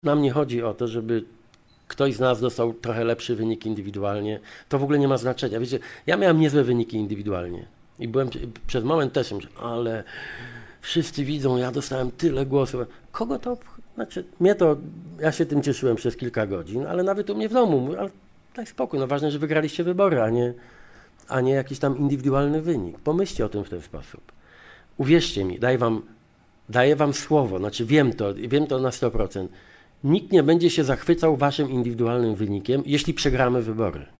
Nam nie chodzi o to, żeby ktoś z nas dostał trochę lepszy wynik indywidualnie. To w ogóle nie ma znaczenia. Wiecie, ja miałem niezłe wyniki indywidualnie i byłem przez moment też, ale wszyscy widzą, ja dostałem tyle głosów. Kogo to obchodzi? Znaczy, ja się tym cieszyłem przez kilka godzin, ale nawet u mnie w domu, ale daj spokój, no ważne, że wygraliście wybory, a nie jakiś tam indywidualny wynik. Pomyślcie o tym w ten sposób. Uwierzcie mi, daję wam słowo, znaczy wiem to na 100%. Nikt nie będzie się zachwycał waszym indywidualnym wynikiem, jeśli przegramy wybory.